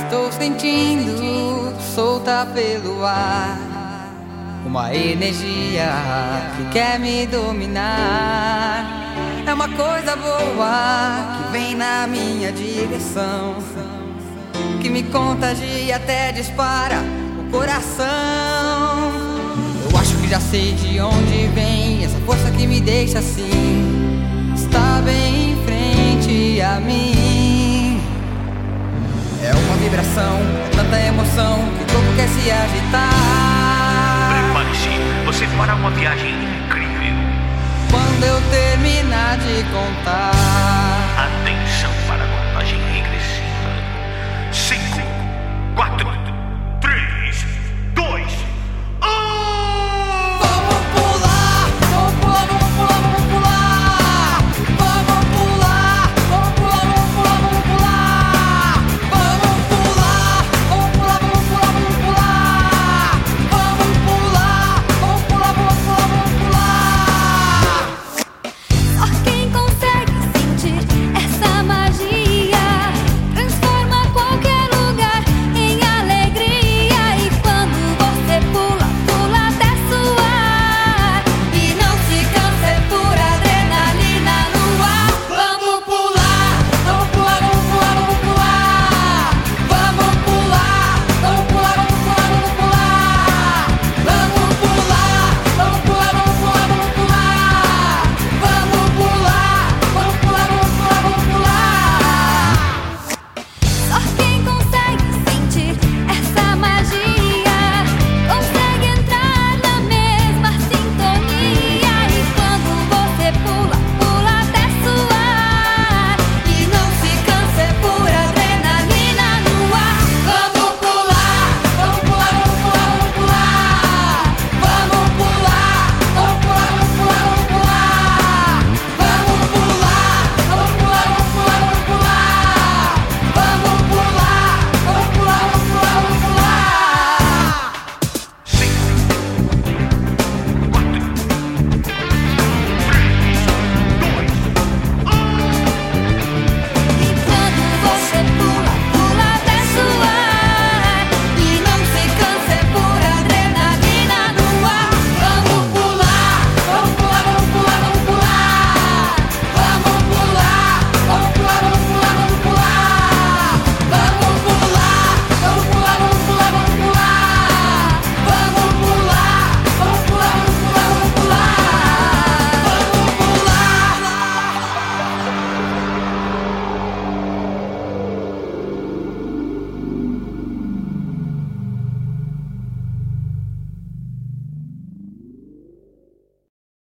Estou sentindo solta pelo ar uma energia que quer me dominar. É uma coisa boa que vem na minha direção, que me contagia até dispara o coração. Eu acho que já sei de onde vem essa força que me deixa assim. Está bem em frente a mim. É uma vibração, é tanta emoção que o corpo quer se agitar. Prepare-se, você fará uma viagem incrível. Quando eu terminar de contar,